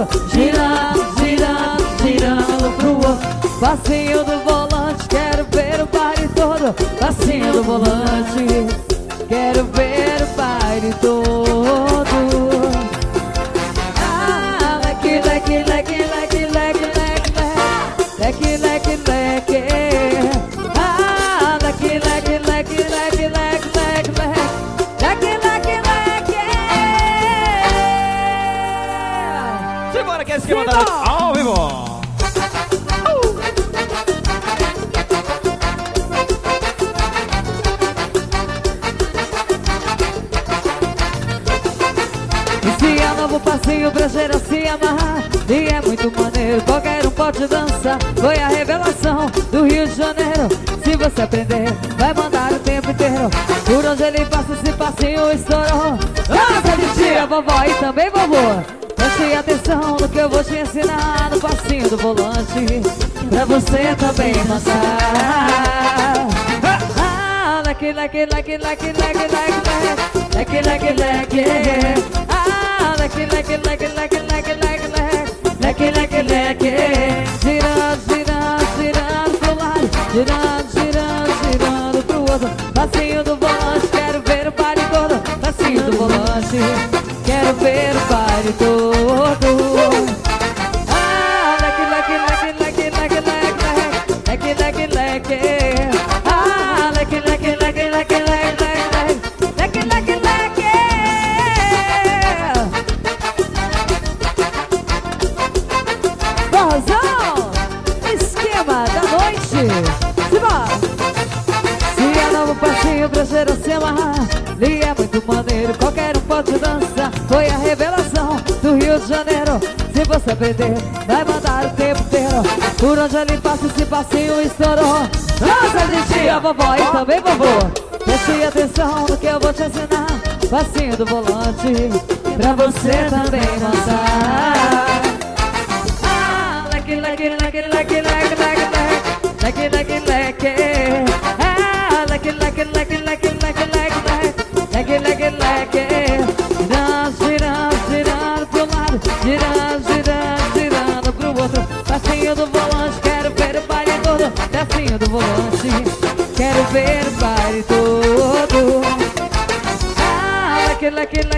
outro, girando, girando, girando pro outro. Passinho do volante, quero ver o baile todo. Passinho do volante, quero ver o baile todo. Ah, leque, leque, leque, leque, leque, leque, leque, leque, leque. Ah, leque, leque, leque, leque, leque, leque, leque, leque, leque. Simbora que é esquema da noite ao vivo. Esse é novo passinho pra geral se amarrar. E é muito maneiro, qualquer um pode dançar. Foi a revelação do Rio de Janeiro. Se você aprender, vai mandar o tempo inteiro. Por onde ele passa, esse passinho estourou. Nossa de tia, vovó e também vovô, preste atenção no que eu vou te ensinar. No passinho do volante, pra você também dançar. Ah, leque, leque, leque, leque, leque, leque, leque, leque, leque. Ah, leque, leque, leque, leque, leque, leque, leque, leque, leque. Girando, girando, girando pro lado, girando, girando, girando pro outro. Passinho do volante, quero ver o baile todo. Passinho do volante, quero ver o baile todo. Ah, leque, leque, leque, leque, leque, leque, leque, leque, leque. Ah, leque, leque, leque, leque, leque, leque, leque, leque, leque. Forrozão, esquema da noite. Simbora! Se é novo passinho pra geral se amarrar. E é muito maneiro, qualquer um pode dançar. Foi a revelação do Rio de Janeiro. Se você aprender, vai mandar o tempo inteiro. Por onde ele passa, esse passinho estourou. Nossa de tia, vovó e também vovô, preste atenção no que eu vou te ensinar. Passinho do volante, pra você também dançar. Ah, leque, leque, leque, leque, leque, leque, leque, leque, leque. Ah, leque, leque, leque, leque, leque, leque, leque, leque. Girando, girando, girando pro lado, girando, girando, girando pro outro. Passinho do volante, quero ver o baile todo. Passinho do volante, quero ver o baile todo. Ah, leque, leque,